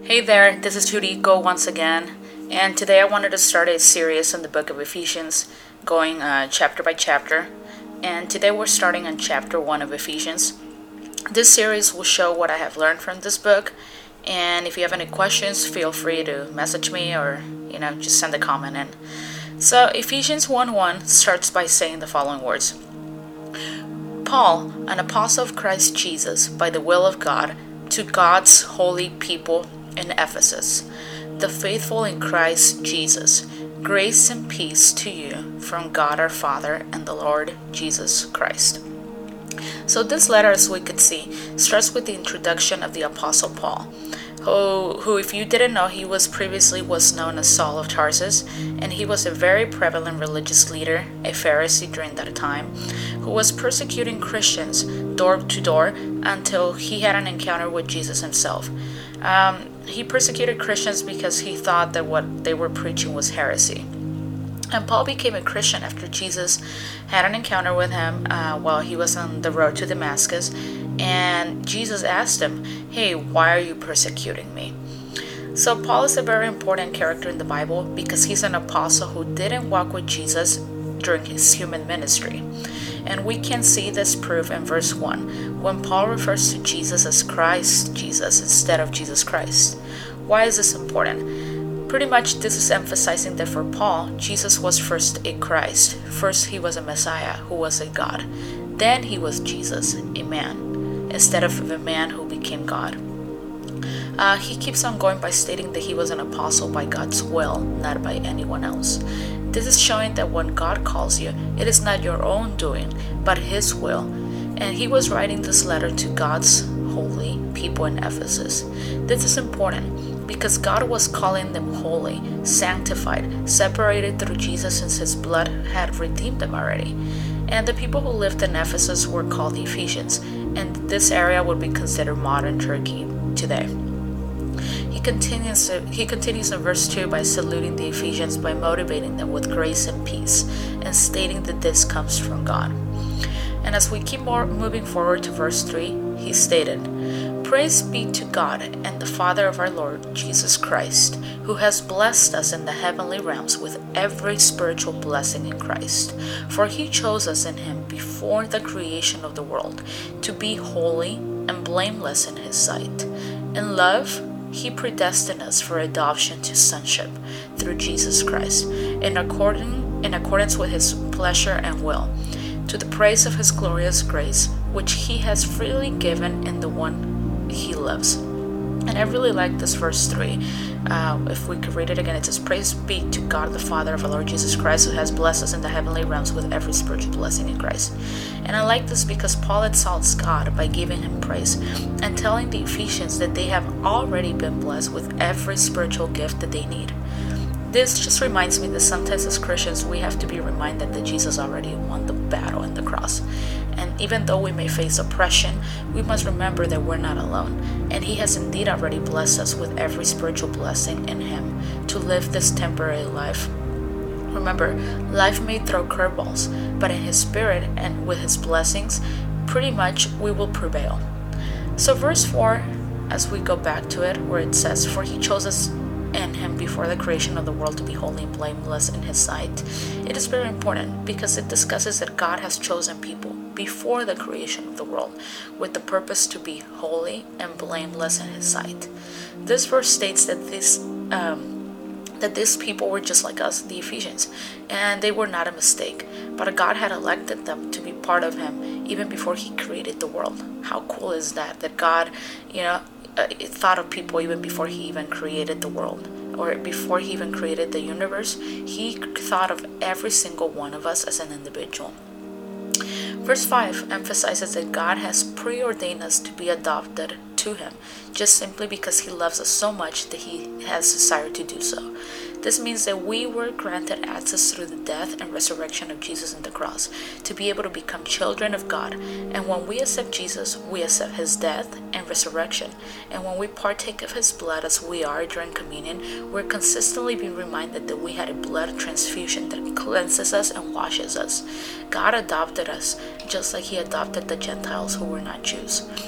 Hey there, this is Judy Go once again, and today I wanted to start a series on the book of Ephesians, going chapter by chapter. And today we're starting on chapter 1 of Ephesians. This series will show what I have learned from this book, and if you have any questions, feel free to message me or just send a comment in. So Ephesians 1:1 starts by saying the following words: Paul, an apostle of Christ Jesus, by the will of God, to God's holy people in Ephesus, the faithful in Christ Jesus, grace and peace to you from God our Father and the Lord Jesus Christ. So this letter, as we could see, starts with the introduction of the Apostle Paul, who if you didn't know, he was known as Saul of Tarsus, and he was a very prevalent religious leader, a Pharisee during that time, who was persecuting Christians door to door until he had an encounter with Jesus himself. He persecuted Christians because he thought that what they were preaching was heresy. And Paul became a Christian after Jesus had an encounter with him while he was on the road to Damascus. And Jesus asked him, "Hey, why are you persecuting me?" So Paul is a very important character in the Bible because he's an apostle who didn't walk with Jesus during his human ministry. And we can see this proof in verse 1 when Paul refers to Jesus as Christ Jesus instead of Jesus Christ. Why is this important? Pretty much this is emphasizing that for Paul, Jesus was first a Christ. First he was a Messiah who was a God. Then he was Jesus, a man, instead of a man who became God. He keeps on going by stating that he was an apostle by God's will, not by anyone else. This is showing that when God calls you, it is not your own doing, but His will. And he was writing this letter to God's holy people in Ephesus. This is important because God was calling them holy, sanctified, separated through Jesus since His blood had redeemed them already. And the people who lived in Ephesus were called the Ephesians, and this area would be considered modern Turkey today. He continues in verse 2 by saluting the Ephesians by motivating them with grace and peace and stating that this comes from God. And as we keep moving forward to verse 3, he stated, "Praise be to God and the Father of our Lord Jesus Christ, who has blessed us in the heavenly realms with every spiritual blessing in Christ. For He chose us in Him before the creation of the world to be holy and blameless in His sight. In love, He predestined us for adoption to sonship through Jesus Christ, in accordance with His pleasure and will, to the praise of His glorious grace, which He has freely given in the one He loves." And I really like this verse 3. If we could read it again, it says, "Praise be to God the Father of our Lord Jesus Christ, who has blessed us in the heavenly realms with every spiritual blessing in Christ." And I like this because Paul exalts God by giving Him praise and telling the Ephesians that they have already been blessed with every spiritual gift that they need. This just reminds me that sometimes as Christians we have to be reminded that Jesus already won the battle in the cross. And even though we may face oppression, we must remember that we're not alone. And He has indeed already blessed us with every spiritual blessing in Him to live this temporary life. Remember, life may throw curveballs, but in His Spirit and with His blessings, pretty much we will prevail. So verse 4, as we go back to it, where it says, "For He chose us in Him before the creation of the world to be holy and blameless in His sight." It is very important because it discusses that God has chosen people before the creation of the world with the purpose to be holy and blameless in His sight. This verse states that these people were just like us, the Ephesians, and they were not a mistake, but God had elected them to be part of Him even before He created the world. How cool is that? That God, thought of people even before He even created the world, or before He even created the universe. He thought of every single one of us as an individual. Verse 5 emphasizes that God has preordained us to be adopted to Him, just simply because He loves us so much that He has desired to do so. This means that we were granted access through the death and resurrection of Jesus on the cross to be able to become children of God. And when we accept Jesus, we accept His death and resurrection. And when we partake of His blood as we are during communion, we're consistently being reminded that we had a blood transfusion that cleanses us and washes us. God adopted us just like He adopted the Gentiles who were not Jews.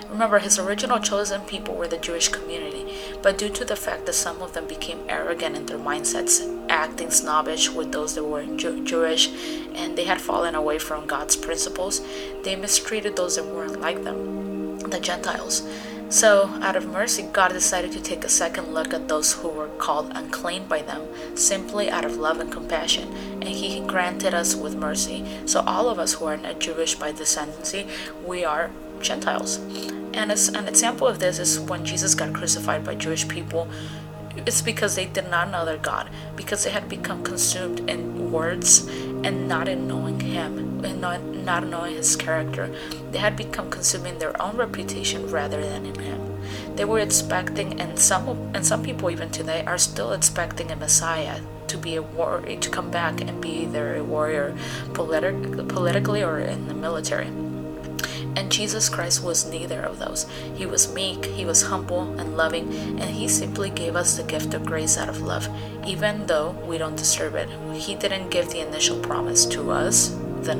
Remember, his original chosen people were the Jewish community, but due to the fact that some of them became arrogant in their mindsets, acting snobbish with those that were Jewish, and they had fallen away from God's principles, they mistreated those that weren't like them, the Gentiles. So, out of mercy, God decided to take a second look at those who were called unclean by them, simply out of love and compassion, and He granted us with mercy. So all of us who are not Jewish by descendancy, we are Gentiles. And as an example of this is when Jesus got crucified by Jewish people. It's because they did not know their God, because they had become consumed in words and not in knowing Him, and not knowing His character. They had become consumed in their own reputation rather than in Him. They were expecting, and some people even today are still expecting a Messiah to be a warrior, to come back and be either a warrior politically or in the military. And Jesus Christ was neither of those. He was meek, He was humble and loving, and He simply gave us the gift of grace out of love, even though we don't deserve it. He didn't give the initial promise to us,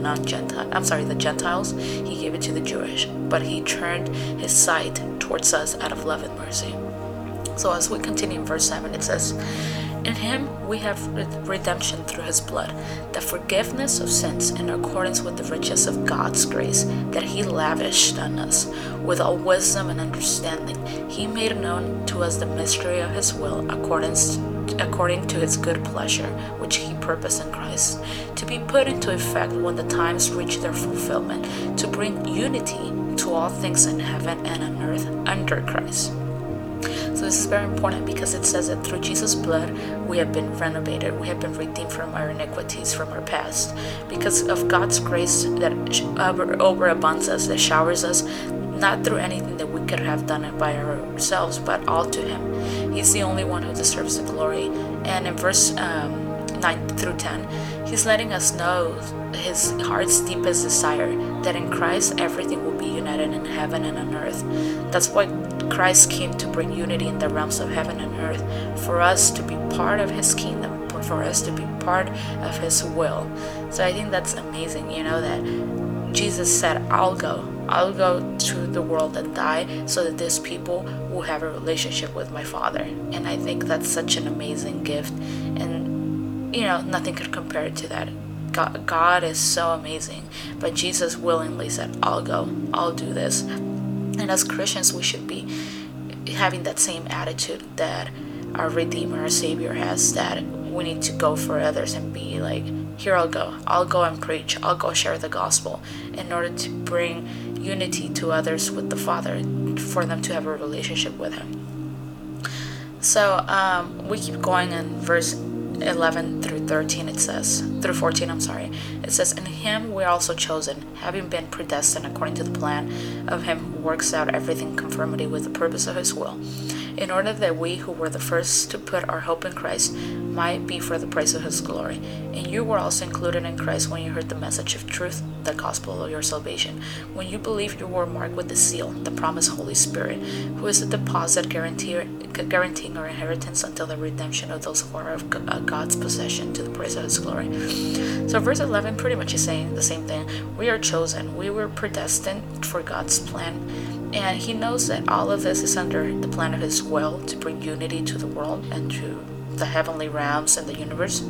the Gentiles. He gave it to the Jewish, but He turned His sight towards us out of love and mercy. So as we continue in verse 7, it says, "In Him we have redemption through His blood, the forgiveness of sins in accordance with the riches of God's grace that He lavished on us. With all wisdom and understanding, He made known to us the mystery of His will according to His good pleasure, which He purposed in Christ, to be put into effect when the times reach their fulfillment, to bring unity to all things in heaven and on earth under Christ." So this is very important because it says that through Jesus' blood we have been renovated, we have been redeemed from our iniquities, from our past, because of God's grace that overabunds us, that showers us, not through anything that we could have done it by ourselves, but all to Him. He's the only one who deserves the glory. And in verse 9 through 10, He's letting us know His heart's deepest desire, that in Christ everything will be united in heaven and on earth. That's why Christ came to bring unity in the realms of heaven and earth, for us to be part of His kingdom, for us to be part of His will. So I think that's amazing, that Jesus said, I'll go to the world and die so that these people will have a relationship with my Father. And I think that's such an amazing gift, and nothing could compare it to that. God is so amazing, but Jesus willingly said, I'll go, I'll do this. And as Christians, we should be having that same attitude that our Redeemer, our Savior has, that we need to go for others and be like, here I'll go and preach, I'll go share the gospel in order to bring unity to others with the Father, for them to have a relationship with Him. So we keep going in verse 11 through 13, it says, through 14, it says, "In Him we are also chosen, having been predestined according to the plan of Him who works out everything in conformity with the purpose of His will, in order that we who were the first to put our hope in Christ might be for the praise of His glory. And you were also included in Christ when you heard the message of truth, the gospel of your salvation. When you believed, you were marked with the seal, the promised Holy Spirit, who is a deposit guaranteeing our inheritance until the redemption of those who are of God's possession, to the praise of His glory." So verse 11 pretty much is saying the same thing. We are chosen. We were predestined for God's plan. And He knows that all of this is under the plan of His will, to bring unity to the world and to the heavenly realms and the universe.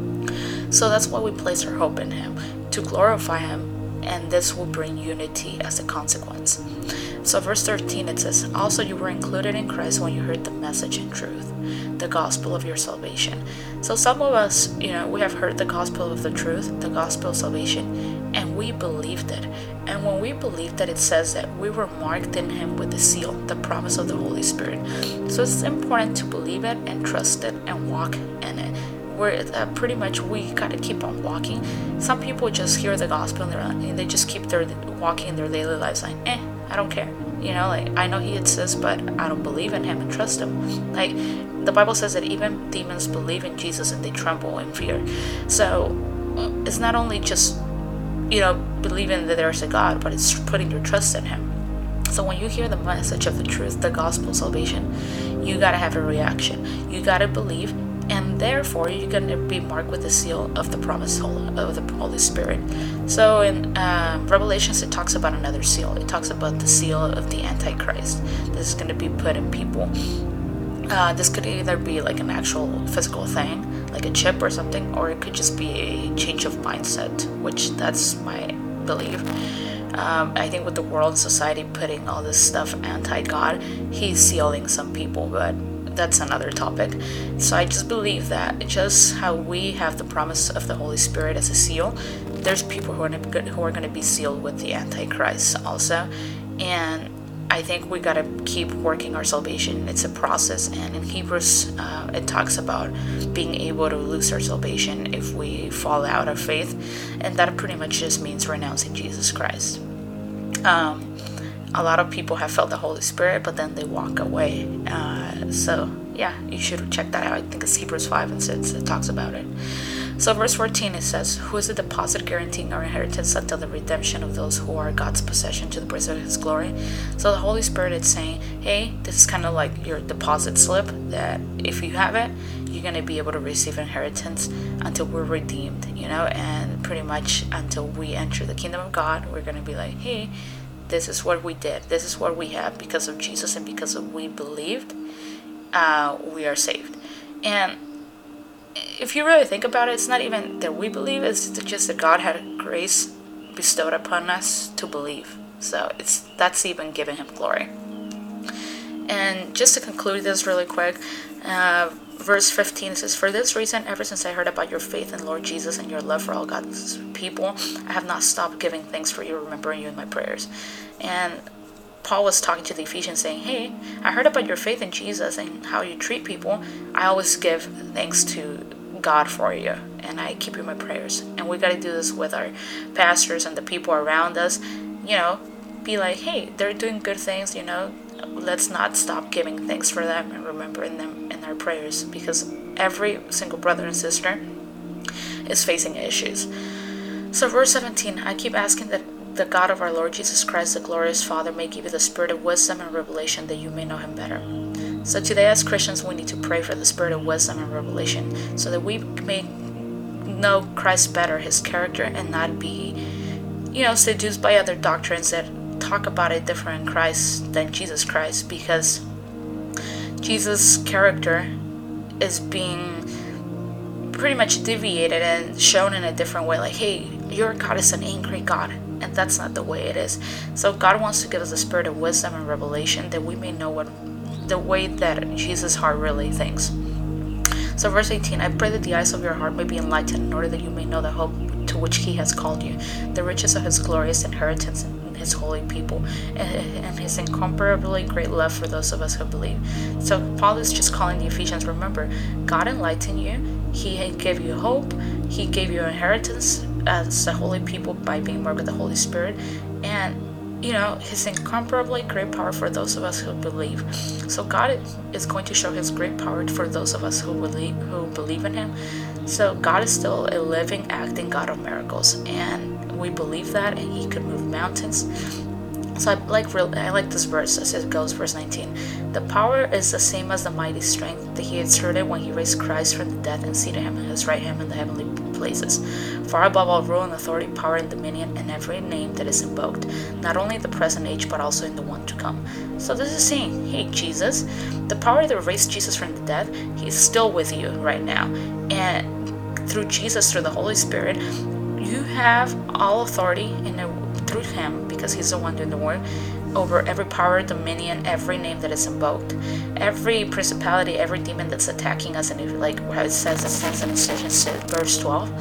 So that's why we place our hope in Him, to glorify Him, and this will bring unity as a consequence. So verse 13, it says, "Also you were included in Christ when you heard the message in truth, the gospel of your salvation." So some of us, we have heard the gospel of the truth, the gospel of salvation, and we believed it. And when we believed it, it says that we were marked in Him with the seal, the promise of the Holy Spirit. So it's important to believe it and trust it and walk in it. Pretty much we gotta keep on walking. Some people just hear the gospel and they just keep walking in their daily lives like, I don't care. I know He exists, but I don't believe in Him and trust Him. Like the Bible says that even demons believe in Jesus and they tremble in fear. So it's not only just believing that there's a God, but it's putting your trust in Him. So when you hear the message of the truth, the gospel, salvation, you gotta have a reaction. You gotta believe, and therefore you're going to be marked with the seal of the promise of the Holy Spirit. So in Revelations, it talks about another seal. It talks about the seal of the Antichrist. This is going to be put in people. This could either be like an actual physical thing, like a chip or something, or it could just be a change of mindset, which that's my belief. I think with the world society putting all this stuff anti-God, he's sealing some people, but that's another topic. So I just believe that just how we have the promise of the Holy Spirit as a seal, there's people who are going to be sealed with the Antichrist also. And I think we got to keep working our salvation. It's a process, and in Hebrews it talks about being able to lose our salvation if we fall out of faith, and that pretty much just means renouncing Jesus Christ. A lot of people have felt the Holy Spirit, but then they walk away. So yeah, you should check that out. I think it's Hebrews 5 and 6 that talks about it. So verse 14, it says, who is the deposit guaranteeing our inheritance until the redemption of those who are God's possession to the praise of his glory. So the Holy Spirit is saying, hey, this is kind of like your deposit slip, that if you have it, you're going to be able to receive inheritance until we're redeemed, and pretty much until we enter the kingdom of God, we're going to be like, hey, this is what we did. This is what we have because of Jesus, and because of we believed, we are saved. And if you really think about it, it's not even that we believe, it's just that God had grace bestowed upon us to believe. So that's even giving him glory. And just to conclude this really quick, verse 15 says, for this reason, ever since I heard about your faith in Lord Jesus and your love for all God's people, I have not stopped giving thanks for you, remembering you in my prayers. And Paul was talking to the Ephesians saying, hey, I heard about your faith in Jesus and how you treat people. I always give thanks to God for you, and I keep you in my prayers. And we got to do this with our pastors and the people around us. Be like, hey, they're doing good things, let's not stop giving thanks for them and remembering them in our prayers, because every single brother and sister is facing issues. So verse 17, I keep asking that the God of our Lord Jesus Christ, the glorious Father, may give you the spirit of wisdom and revelation that you may know him better. So today as Christians, we need to pray for the spirit of wisdom and revelation so that we may know Christ better, his character, and not be, seduced by other doctrines that talk about a different Christ than Jesus Christ, because Jesus' character is being pretty much deviated and shown in a different way. Like, hey, your God is an angry God. And that's not the way it is. So God wants to give us the spirit of wisdom and revelation that we may know the way that Jesus' heart really thinks. So verse 18, I pray that the eyes of your heart may be enlightened, in order that you may know the hope to which he has called you, the riches of his glorious inheritance in his holy people, and his incomparably great love for those of us who believe. So Paul is just calling the Ephesians, remember, God enlightened you, he gave you hope, he gave you inheritance as the holy people by being marked with the Holy Spirit, and his incomparably great power for those of us who believe. So God is going to show his great power for those of us who believe in him. So God is still a living, acting God of miracles, and we believe that, and he could move mountains. So I like this verse as it goes, verse 19. The power is the same as the mighty strength that he exerted when he raised Christ from the dead and seated him at his right hand in the heavenly places, far above all rule and authority, power and dominion, and every name that is invoked, not only in the present age, but also in the one to come. So this is saying, hey, Jesus, the power that raised Jesus from the dead, he's still with you right now. And through Jesus, through the Holy Spirit, you have all authority through him, because he's the one doing the work, over every power, dominion, every name that is invoked, every principality, every demon that's attacking us. And if, like how it says in Ephesians verse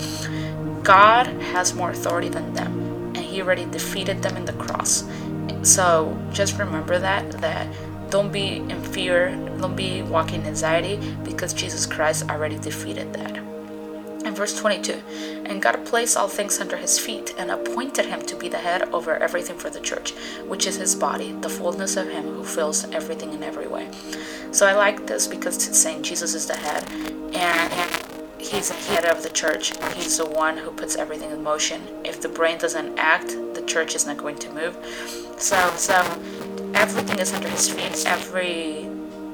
12, God has more authority than them, and he already defeated them in the cross. So just remember that don't be in fear, don't be walking in anxiety, because Jesus Christ already defeated that. In verse 22, and God placed all things under his feet, and appointed him to be the head over everything for the church, which is his body, the fullness of him who fills everything in every way. So I like this because it's saying Jesus is the head, and he's the head of the church. He's the one who puts everything in motion. If the brain doesn't act, the church is not going to move. So everything is under his feet. Every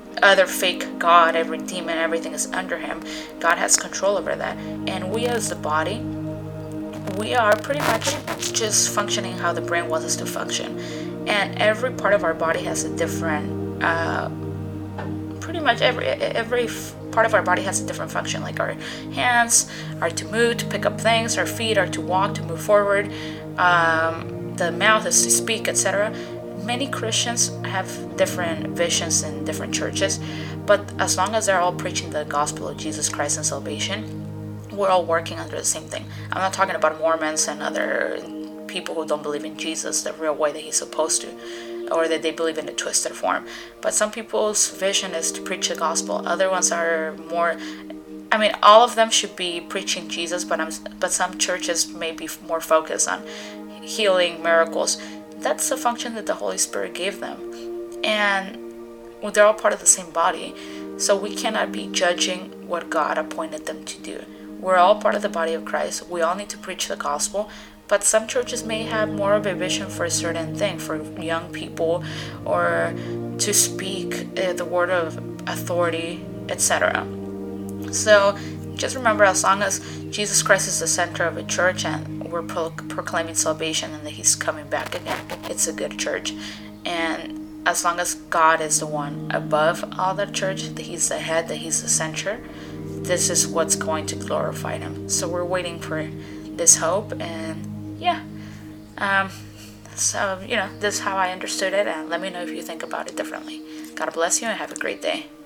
other fake god, every demon, everything is under him. God has control over that. And we as the body, we are pretty much just functioning how the brain wants us to function. And every part of our body has a different, pretty much every part of our body has a different function. Like our hands are to move, to pick up things, our feet are to walk, to move forward, the mouth is to speak, etc. Many Christians have different visions in different churches, but as long as they're all preaching the gospel of Jesus Christ and salvation, we're all working under the same thing. I'm not talking about Mormons and other people who don't believe in Jesus the real way that he's supposed to, or that they believe in the twisted form. But some people's vision is to preach the gospel. Other ones are more, I mean, all of them should be preaching Jesus, but some churches may be more focused on healing, miracles. That's the function that the Holy Spirit gave them. And they're all part of the same body. So we cannot be judging what God appointed them to do. We're all part of the body of Christ. We all need to preach the gospel. But some churches may have more of a vision for a certain thing, for young people, or to speak the word of authority, etc. So just remember, as long as Jesus Christ is the center of a church and we're proclaiming salvation and that he's coming back again, it's a good church. And as long as God is the one above all the church, that he's the head, that he's the center, this is what's going to glorify him. So we're waiting for this hope, and yeah. So, this is how I understood it, and let me know if you think about it differently. God bless you and have a great day.